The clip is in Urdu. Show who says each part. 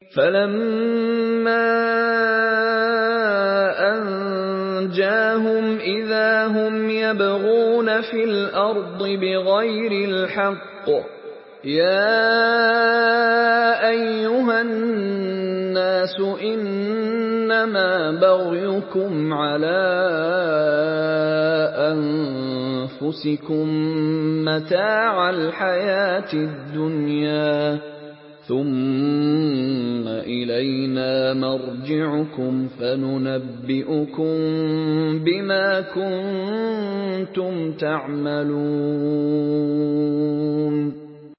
Speaker 1: فَلَمَّا أَنجَاهُمْ إِذَا هُمْ يَبْغُونَ فِي الْأَرْضِ بِغَيْرِ الْحَقِّ ۗ يَا أَيُّهَا النَّاسُ إِنَّمَا بَغْيُكُمْ عَلَىٰ أَنفُسِكُم مَّتَاعَ الْحَيَاةِ الدُّنْيَا ۖ ثُمَّ إِلَيْنَا مَرْجِعُكُمْ فَنُنَبِّئُكُم بِمَا كُنتُمْ تَعْمَلُونَ